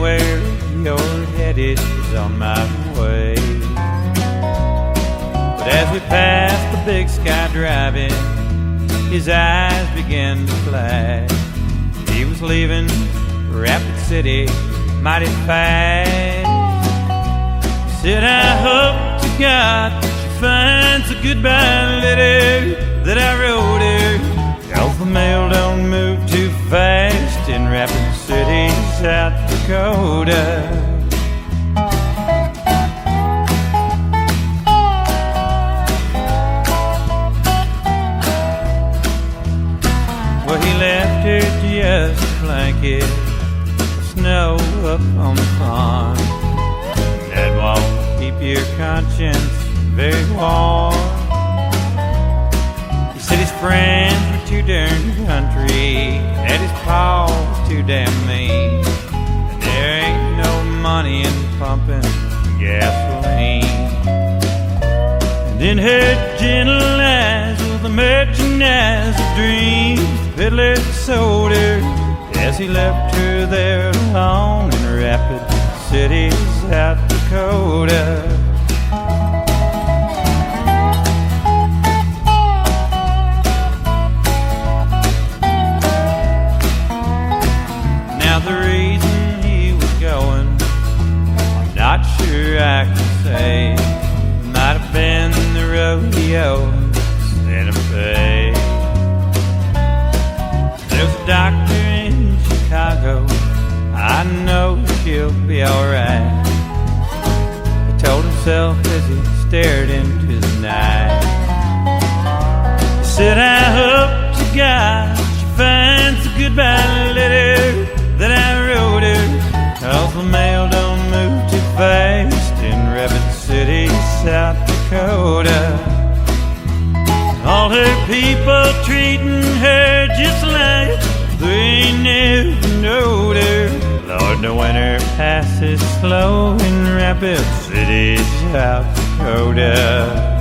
where you're headed is on my way. But as we passed the Big Sky Drive-In, his eyes began to flash. He was leaving Rapid City mighty fast. Said, I hope to God she finds a goodbye letter that I wrote her. 'Cause the mail don't move too fast in Rapid City, South Dakota. Well, he left her just a blanket of snow up on the farm. That won't keep your conscience very warm. He said his friends were too darn country, that his pa was too damn mean, and there ain't no money in pumping gasoline. And in her gentle eyes was the merchandise of dreams the peddler sold her as he left her there alone in Rapid City, South Dakota. Now the reason he was going, I'm not sure I can say. Might have been the rodeo in Santa Fe. There's a doctor in Chicago, I know she'll be alright. He told himself as he stared into the night. He said, I hope to God she finds a goodbye letter that I wrote her. 'Cause the mail don't move too fast in Rapid City, South Dakota. All her people treating her just like they never knowed her. Lord, the winter passes slow in Rapid City, South Dakota.